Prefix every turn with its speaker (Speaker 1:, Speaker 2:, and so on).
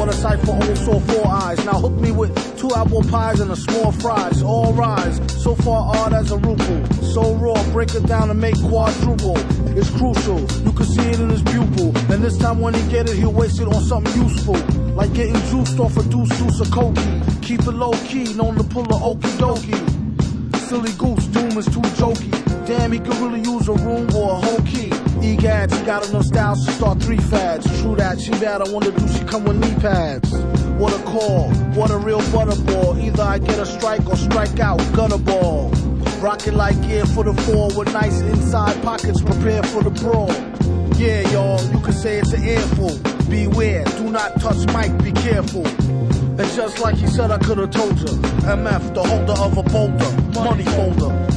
Speaker 1: Water cipher also 4 eyes. Now hook me with 2 apple pies and a small fries. All rise, so far odd as a ruple. So raw, break it down and make quadruple. It's crucial, you can see it in his pupil. And this time when he get it, he'll waste it on something useful. Like getting juiced off a deuce of cokie. Keep it low key, known to pull a okie dokie. Silly goose, doom is too jokey. Damn, he could really use a room or a whole key. Egads, he got enough styles to start 3 fads. True that, she bad, I wonder do she come with knee pads? What a call, what a real butterball. Either I get a strike or strike out, gutter ball. Rocket like gear for the 4 with nice inside pockets prepared for the brawl. Yeah, y'all, you can say it's an earful. Beware, do not touch mic, be careful. And just like he said, I could've told you. MF, the holder of a boulder, money folder.